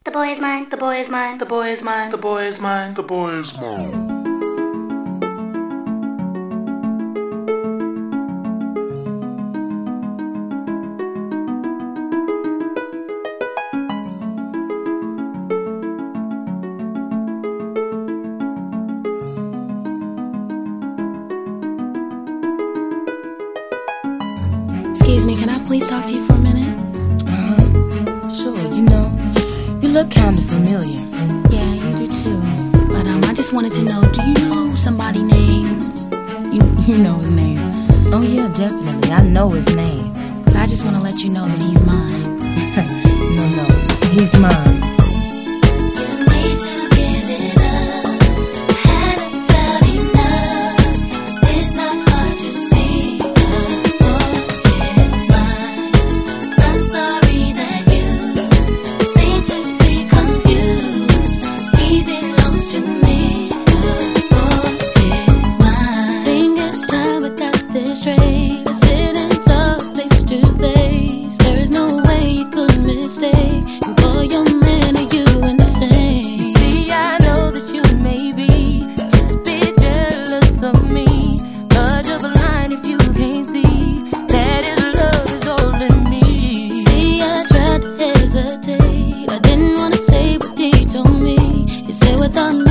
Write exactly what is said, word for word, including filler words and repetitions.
The boy is mine. The boy is mine. The boy is mine. The boy is mine. The boy is mine. Excuse me, can I please talk to you for a minute? Uh-huh. Sure, you know, you look kinda familiar. Yeah, you do too. But um, I just wanted to know, do you know somebody named... You, you know his name. Oh yeah, definitely, I know his name. But I just want to let you know that he's mine. No, no, he's mine. I didn't wanna say what he told me. He said without me